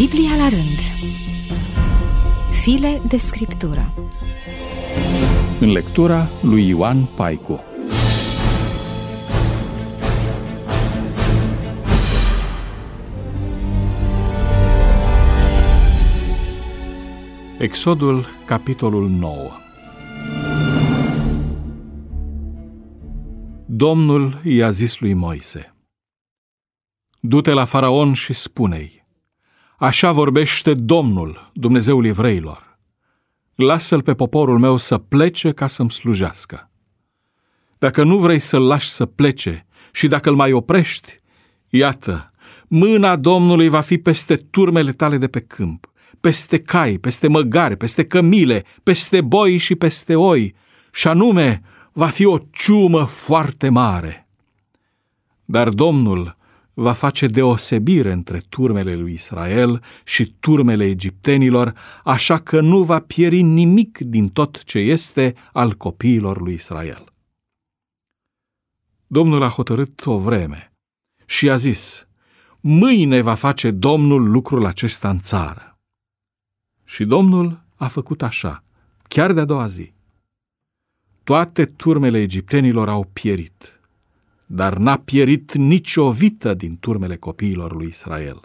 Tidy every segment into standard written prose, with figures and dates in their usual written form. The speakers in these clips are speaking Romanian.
Biblia la rând. File de scriptură. În lectura lui Ioan Paicu. Exodul, capitolul 9. Domnul i-a zis lui Moise: Du-te la Faraon și spune-i: Așa vorbește Domnul, Dumnezeul evreilor. Lasă-l pe poporul meu să plece ca să-mi slujească. Dacă nu vrei să-l lași să plece și dacă îl mai oprești, iată, mâna Domnului va fi peste turmele tale de pe câmp, peste cai, peste măgari, peste cămile, peste boi și peste oi, și anume va fi o ciumă foarte mare. Dar Domnul va face deosebire între turmele lui Israel și turmele egiptenilor, așa că nu va pieri nimic din tot ce este al copiilor lui Israel. Domnul a hotărât o vreme și a zis: Mâine va face Domnul lucrul acesta în țară. Și Domnul a făcut așa, chiar de-a doua zi. Toate turmele egiptenilor au pierit, dar n-a pierit nicio vită din turmele copiilor lui Israel.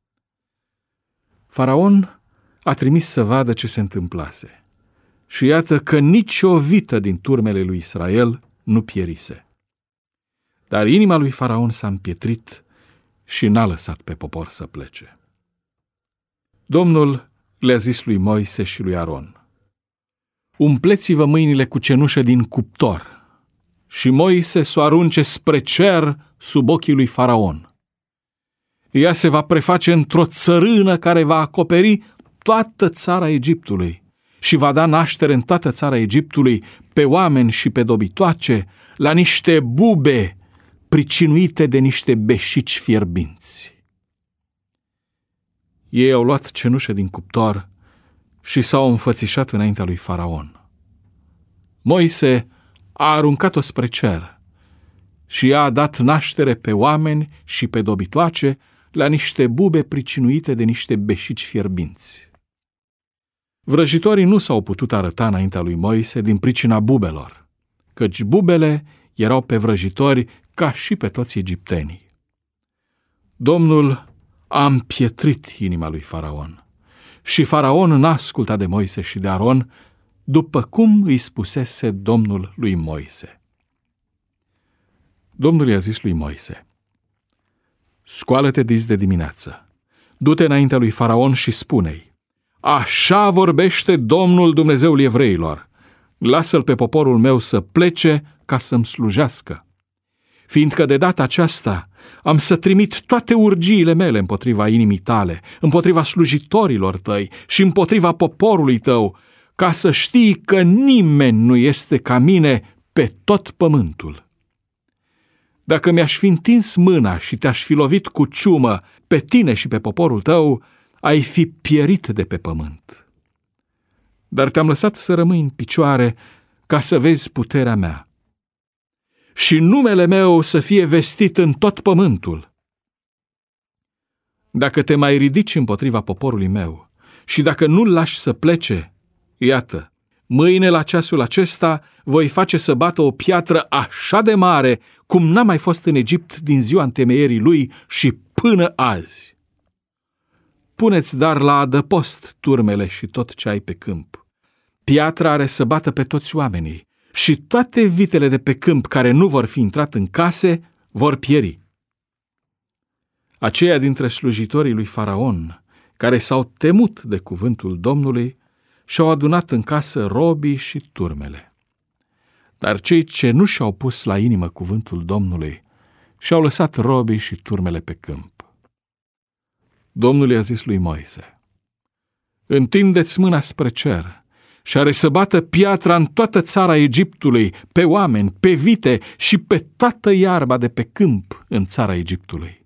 Faraon a trimis să vadă ce se întâmplase și iată că nicio vită din turmele lui Israel nu pierise. Dar inima lui Faraon s-a împietrit și n-a lăsat pe popor să plece. Domnul le-a zis lui Moise și lui Aron: Umpleți-vă mâinile cu cenușă din cuptor și Moise s-o arunce spre cer sub ochii lui Faraon. Ea se va preface într-o țărână care va acoperi toată țara Egiptului și va da naștere în toată țara Egiptului pe oameni și pe dobitoace, la niște bube pricinuite de niște beșici fierbinți. Ei au luat cenușă din cuptor și s-au înfățișat înaintea lui Faraon. Moise a aruncat-o spre cer și ea a dat naștere pe oameni și pe dobitoace la niște bube pricinuite de niște beșici fierbinți. Vrăjitorii nu s-au putut arăta înaintea lui Moise din pricina bubelor, căci bubele erau pe vrăjitori ca și pe toți egiptenii. Domnul a împietrit inima lui Faraon și Faraon n-a ascultat de Moise și de Aron, după cum îi spusese Domnul lui Moise. Domnul i-a zis lui Moise: Scoală-te dis de dimineață, du-te înaintea lui Faraon și spune-i: Așa vorbește Domnul Dumnezeul evreilor, lasă-l pe poporul meu să plece ca să-mi slujească, fiindcă de data aceasta am să trimit toate urgiile mele împotriva inimii tale, împotriva slujitorilor tăi și împotriva poporului tău, ca să știi că nimeni nu este ca mine pe tot pământul. Dacă mi-aș fi întins mâna și te-aș fi lovit cu ciumă pe tine și pe poporul tău, ai fi pierit de pe pământ. Dar te-am lăsat să rămâi în picioare ca să vezi puterea mea și numele meu să fie vestit în tot pământul. Dacă te mai ridici împotriva poporului meu și dacă nu-l lași să plece, iată, mâine la ceasul acesta voi face să bată o piatră așa de mare cum n-a mai fost în Egipt din ziua întemeierii lui și până azi. Puneți dar la adăpost turmele și tot ce ai pe câmp. Piatra are să bată pe toți oamenii și toate vitele de pe câmp care nu vor fi intrat în case vor pieri. Aceia dintre slujitorii lui Faraon care s-au temut de cuvântul Domnului și-au adunat în casă robii și turmele. Dar cei ce nu și-au pus la inimă cuvântul Domnului și-au lăsat robii și turmele pe câmp. Domnul i-a zis lui Moise: Întindeți mâna spre cer și are să bată piatra în toată țara Egiptului, pe oameni, pe vite și pe toată iarba de pe câmp în țara Egiptului.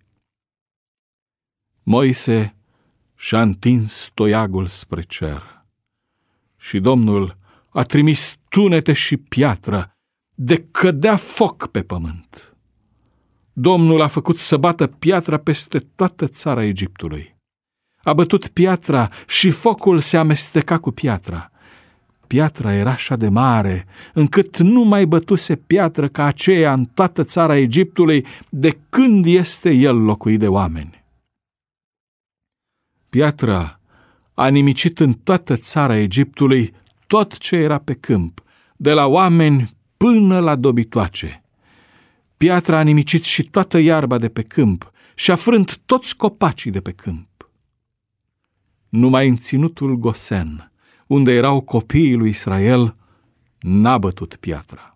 Moise și-a întins toiagul spre cer și Domnul a trimis tunete și piatră, de cădea foc pe pământ. Domnul a făcut să bată piatra peste toată țara Egiptului. A bătut piatra și focul se amesteca cu piatra. Piatra era așa de mare, încât nu mai bătuse piatră ca aceea în toată țara Egiptului de când este el locuit de oameni. Piatra a nimicit în toată țara Egiptului tot ce era pe câmp, de la oameni până la dobitoace. Piatra a nimicit și toată iarba de pe câmp și a frânt toți copacii de pe câmp. Numai în ținutul Gosen, unde erau copiii lui Israel, n-a bătut piatra.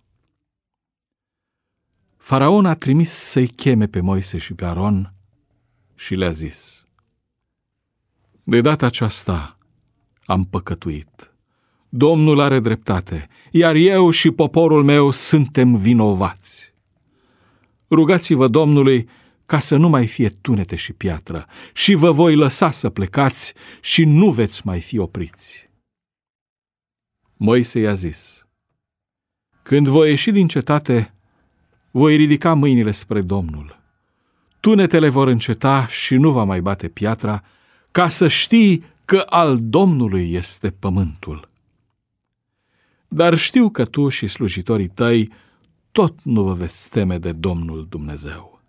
Faraon a trimis să-i cheme pe Moise și pe Aron și le-a zis: de data aceasta am păcătuit. Domnul are dreptate, iar eu și poporul meu suntem vinovați. Rugați-vă Domnului ca să nu mai fie tunete și piatră și vă voi lăsa să plecați și nu veți mai fi opriți. Moise i-a zis: când voi ieși din cetate, voi ridica mâinile spre Domnul. Tunetele vor înceta și nu va mai bate piatra, ca să știi că al Domnului este pământul. Dar știu că tu și slujitorii tăi tot nu vă veți teme de Domnul Dumnezeu.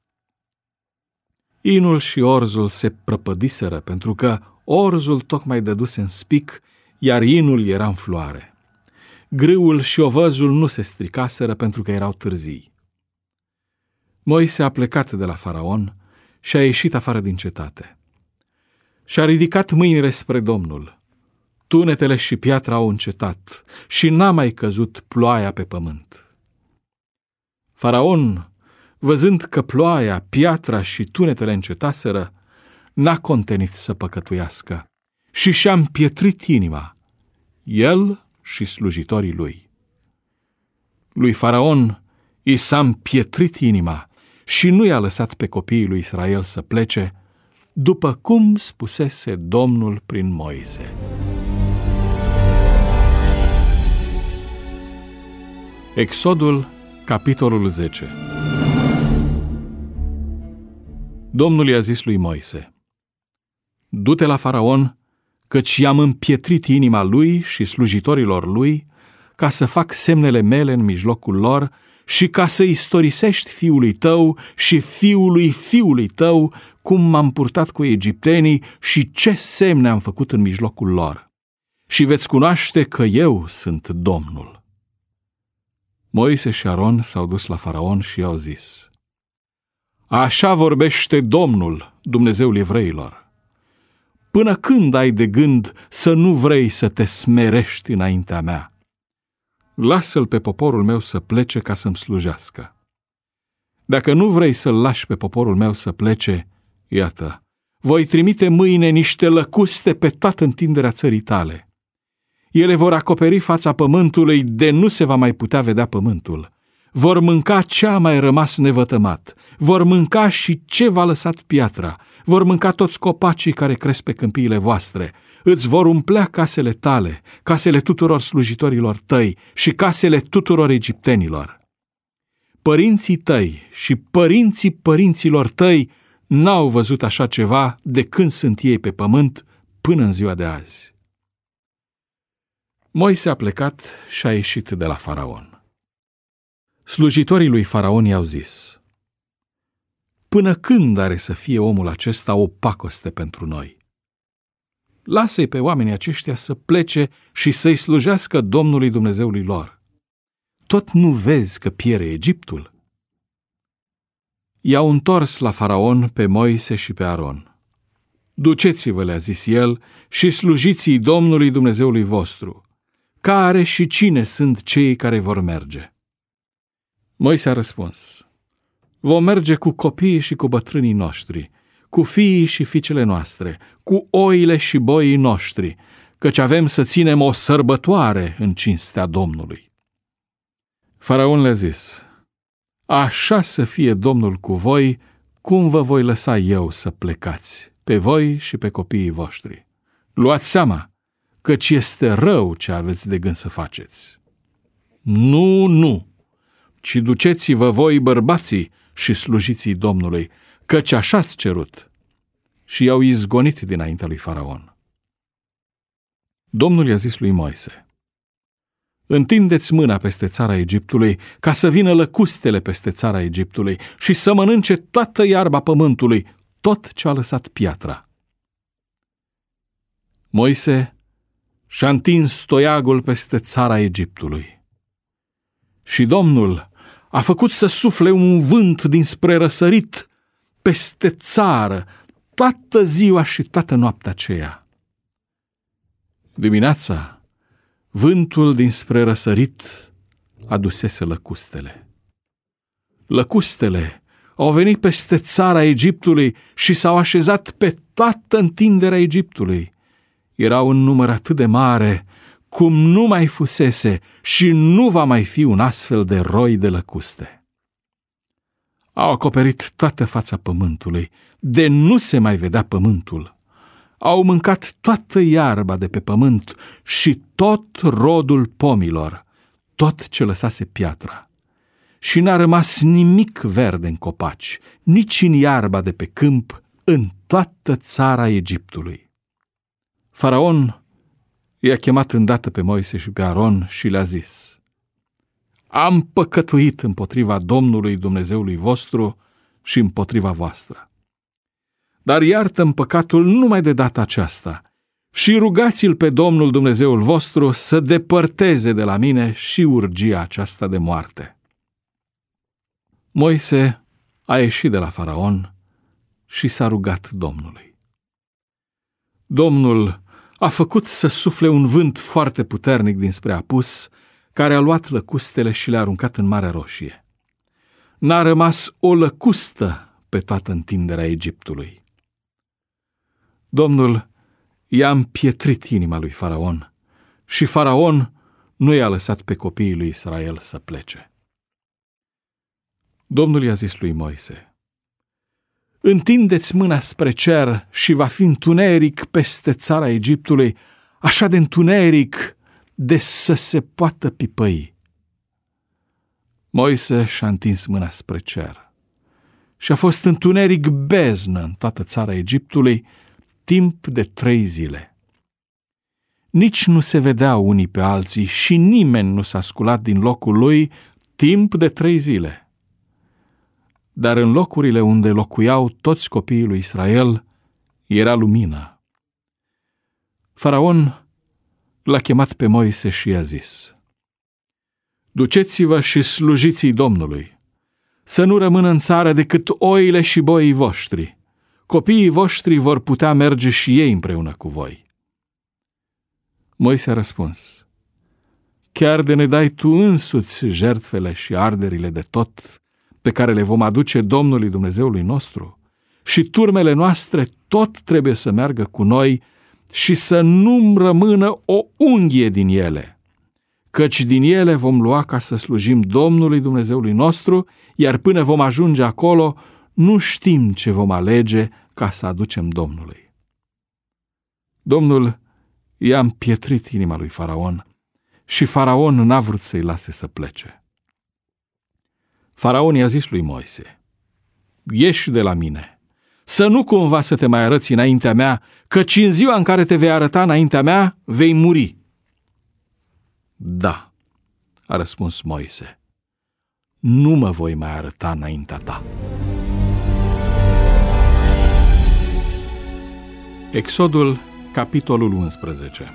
Inul și orzul se prăpădiseră, pentru că orzul tocmai dăduse în spic, iar inul era în floare. Grâul și ovăzul nu se stricaseră, pentru că erau târzii. Moise a plecat de la Faraon și a ieșit afară din cetate. Și-a ridicat mâinile spre Domnul. Tunetele și piatra au încetat și n-a mai căzut ploaia pe pământ. Faraon, văzând că ploaia, piatra și tunetele încetaseră, n-a contenit să păcătuiască și și-a împietrit inima, el și slujitorii lui. Lui Faraon i s-a împietrit inima și nu i-a lăsat pe copiii lui Israel să plece, după cum spusese Domnul prin Moise. Exodul, capitolul 10. Domnul i-a zis lui Moise: du-te la Faraon, căci i-am împietrit inima lui și slujitorilor lui, ca să fac semnele mele în mijlocul lor și ca să istorisești fiului tău și fiului fiului tău cum m-am purtat cu egiptenii și ce semne am făcut în mijlocul lor. Și veți cunoaște că eu sunt Domnul. Moise și Aron s-au dus la Faraon și i-au zis: așa vorbește Domnul, Dumnezeul evreilor. Până când ai de gând să nu vrei să te smerești înaintea mea? Lasă-l pe poporul meu să plece ca să-mi slujească. Dacă nu vrei să-l lași pe poporul meu să plece, iată, voi trimite mâine niște lăcuste pe toată întinderea țării tale. Ele vor acoperi fața pământului de nu se va mai putea vedea pământul. Vor mânca ce a mai rămas nevătămat, vor mânca și ce v-a lăsat piatra, vor mânca toți copacii care cresc pe câmpiile voastre, îți vor umplea casele tale, casele tuturor slujitorilor tăi și casele tuturor egiptenilor. Părinții tăi și părinții părinților tăi n-au văzut așa ceva de când sunt ei pe pământ până în ziua de azi. Moise a plecat și a ieșit de la Faraon. Slujitorii lui Faraon i-au zis: până când are să fie omul acesta o pacoste pentru noi? Lasă-i pe oamenii aceștia să plece și să-i slujească Domnului Dumnezeului lor. Tot nu vezi că piere Egiptul? I-au întors la Faraon pe Moise și pe Aron. Duceți-vă, le-a zis el, și slujiți-i Domnului Dumnezeului vostru. Care și cine sunt cei care vor merge? Moise a răspuns: vom merge cu copiii și cu bătrânii noștri, cu fiii și fiicele noastre, cu oile și boii noștri, căci avem să ținem o sărbătoare în cinstea Domnului. Faraon le-a zis: așa să fie Domnul cu voi, cum vă voi lăsa eu să plecați, pe voi și pe copiii voștri. Luați seama, căci este rău ce aveți de gând să faceți. Nu, ci duceți-vă voi bărbații și slujiți-i Domnului, căci așa-ți cerut. și i-au izgonit dinaintea lui Faraon. Domnul i-a zis lui Moise: întindeți mâna peste țara Egiptului, ca să vină lăcustele peste țara Egiptului și să mănânce toată iarba pământului, tot ce a lăsat piatra. Moise și-a întins toiagul peste țara Egiptului. Și Domnul a făcut să sufle un vânt dinspre răsărit peste țară toată ziua și toată noaptea aceea. Dimineața, vântul dinspre răsărit adusese lăcustele. Lăcustele au venit peste țara Egiptului și s-au așezat pe toată întinderea Egiptului. Erau în număr atât de mare cum nu mai fusese și nu va mai fi un astfel de roi de lăcuste. Au acoperit toată fața pământului, de nu se mai vedea pământul. Au mâncat toată iarba de pe pământ și tot rodul pomilor, tot ce lăsase piatra. Și n-a rămas nimic verde în copaci, nici în iarba de pe câmp, în toată țara Egiptului. Faraon i-a chemat îndată pe Moise și pe Aron și le-a zis: am păcătuit împotriva Domnului Dumnezeului vostru și împotriva voastră. Dar iartă-mi păcatul numai de data aceasta și rugați-l pe Domnul Dumnezeul vostru să depărteze de la mine și urgia aceasta de moarte. Moise a ieșit de la Faraon și s-a rugat Domnului. Domnul a făcut să sufle un vânt foarte puternic dinspre apus, care a luat lăcustele și le-a aruncat în Marea Roșie. N-a rămas o lăcustă pe toată întinderea Egiptului. Domnul i-a împietrit inima lui Faraon și Faraon nu i-a lăsat pe copiii lui Israel să plece. Domnul i-a zis lui Moise: întindeți mâna spre cer și va fi întuneric peste țara Egiptului, așa de întuneric de să se poată pipăi. Moise și-a întins mâna spre cer și a fost întuneric beznă în toată țara Egiptului timp de 3 zile. Nici nu se vedeau unii pe alții și nimeni nu s-a sculat din locul lui timp de 3 zile. Dar în locurile unde locuiau toți copiii lui Israel era lumină. Faraon l-a chemat pe Moise și i-a zis: duceți-vă și slujiți-i Domnului, să nu rămână în țară decât oile și boii voștri. Copiii voștri vor putea merge și ei împreună cu voi. Moise a răspuns: chiar de ne dai tu însuți jertfele și arderile de tot pe care le vom aduce Domnului Dumnezeului nostru, și turmele noastre tot trebuie să meargă cu noi și să nu rămână o unghie din ele, căci din ele vom lua ca să slujim Domnului Dumnezeului nostru, iar până vom ajunge acolo, nu știm ce vom alege ca să aducem Domnului. Domnul i-a împietrit inima lui Faraon și Faraon n-a vrut să-i lase să plece. Faraon i-a zis lui Moise: ieși de la mine, să nu cumva să te mai arăți înaintea mea, căci în ziua în care te vei arăta înaintea mea, vei muri. Da, a răspuns Moise, nu mă voi mai arăta înaintea ta. Exodul, capitolul 11.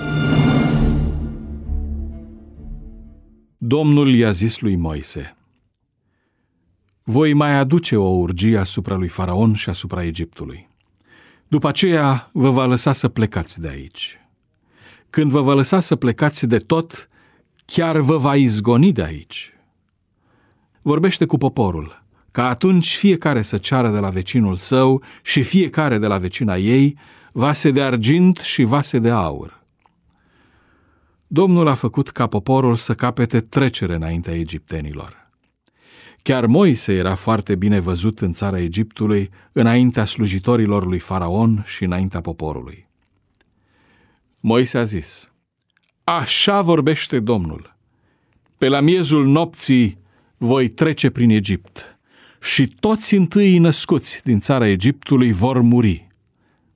Domnul i-a zis lui Moise: voi mai aduce o urgie asupra lui Faraon și asupra Egiptului. După aceea vă va lăsa să plecați de aici. Când vă va lăsa să plecați de tot, chiar vă va izgoni de aici. Vorbește cu poporul, ca atunci fiecare să ceară de la vecinul său și fiecare de la vecina ei vase de argint și vase de aur. Domnul a făcut ca poporul să capete trecere înaintea egiptenilor. Chiar Moise era foarte bine văzut în țara Egiptului, înaintea slujitorilor lui Faraon și înaintea poporului. Moise a zis: așa vorbește Domnul: pe la miezul nopții voi trece prin Egipt și toți întâii născuți din țara Egiptului vor muri,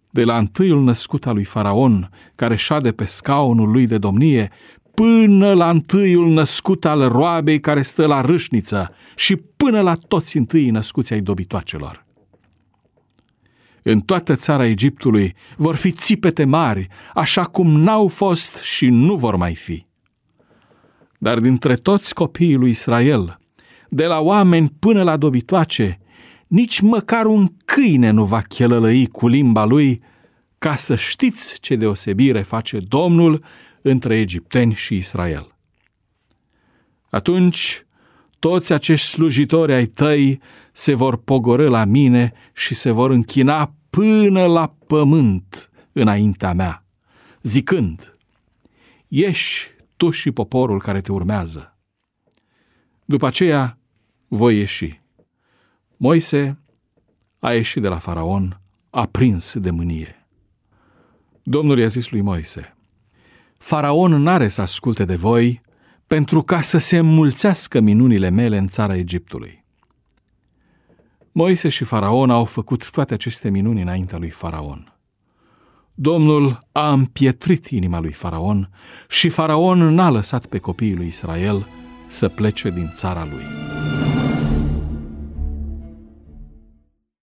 de la întâiul născut al lui Faraon, care șade pe scaunul lui de domnie, până la întâiul născut al roabei care stă la râșniță și până la toți întâii născuți ai dobitoacelor. În toată țara Egiptului vor fi țipete mari, așa cum n-au fost și nu vor mai fi. Dar dintre toți copiii lui Israel, de la oameni până la dobitoace, nici măcar un câine nu va chelălăi cu limba lui, ca să știți ce deosebire face Domnul între egipteni și Israel. Atunci toți acești slujitori ai tăi se vor pogorî la mine și se vor închina până la pământ înaintea mea, zicând: ieși tu și poporul care te urmează. După aceea voi ieși. Moise a ieșit de la Faraon, aprins de mânie. Domnul i-a zis lui Moise: Faraon n-are să asculte de voi, pentru ca să se înmulțească minunile mele în țara Egiptului. Moise și Faraon au făcut toate aceste minuni înaintea lui Faraon. Domnul a împietrit inima lui Faraon și Faraon n-a lăsat pe copiii lui Israel să plece din țara lui.